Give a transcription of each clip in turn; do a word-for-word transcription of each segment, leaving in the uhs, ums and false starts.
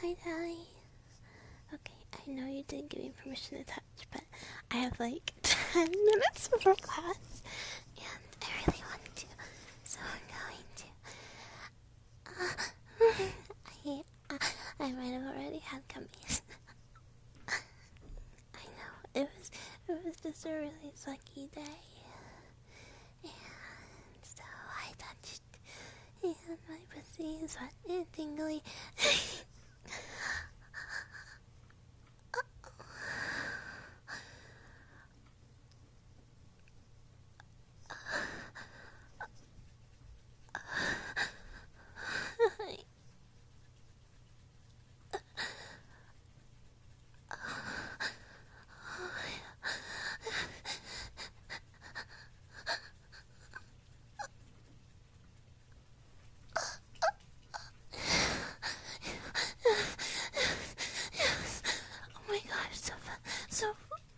Hi, Daddy. Okay, I know you didn't give me permission to touch, but I have like ten minutes before class, and I really want to, so I'm going to. Uh, I, uh, I might have already had gummies. I know, it was, it was just a really sucky day, and so I touched, and my pussy is wet and tingly. Oh my gosh, so fun. So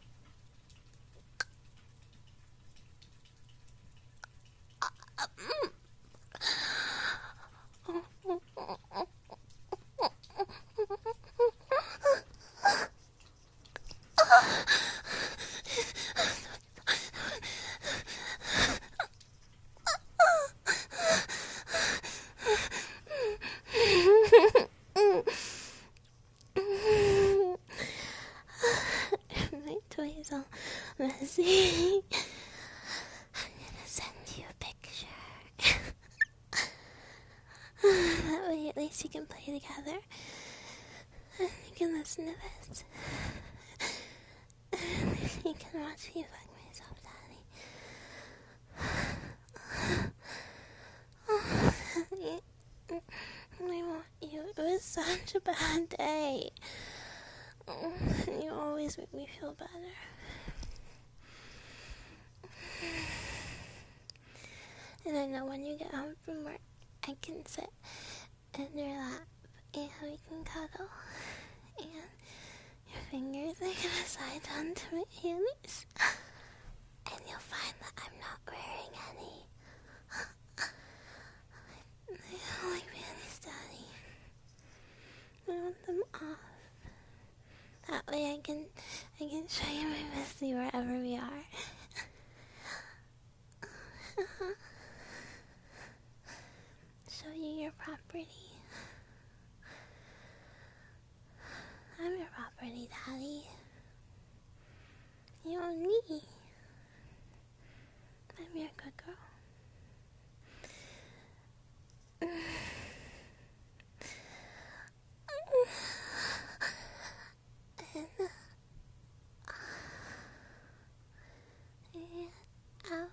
my toy's all messy. I'm gonna send you a picture. That way at least you can play together. And you can listen to this. And you can watch me fuck myself, Daddy. I want you. It was such a bad day. You always make me feel better. And I know when you get home from work, I can sit in your lap and we can cuddle. And your fingers are gonna slide down to my panties. And you'll find that I'm not wearing any. I don't like panties, Daddy. I want them off. That way I can I can show you my pussy wherever we are. Show you your property. I'm your property, Daddy. You own me. I'm your good girl. And, and out.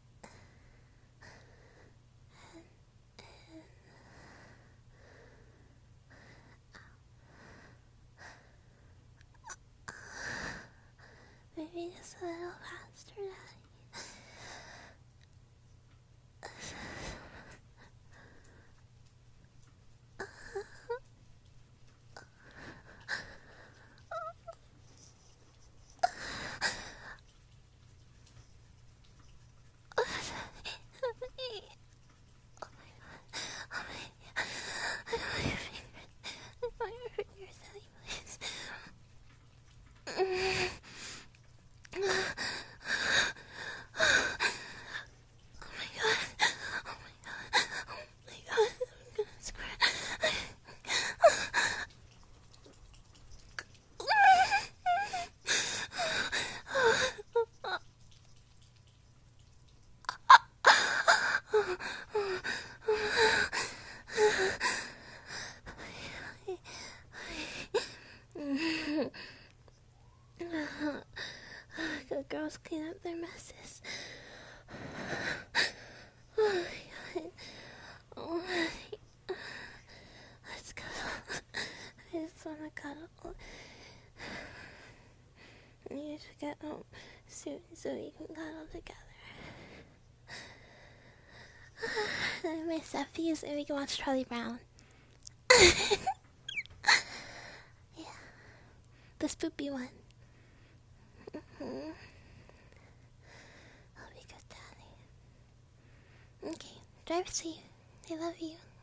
Maybe just a little faster, Daddy. Good girls clean up their messes. Oh my god. Oh my. Let's cuddle. I just wanna cuddle. You should get home soon so we can cuddle together. And my stuffies and we can watch Charlie Brown. Yeah. The spoopy one. Mm-hmm. I'll be good, Daddy. Okay, drive safe. I love you.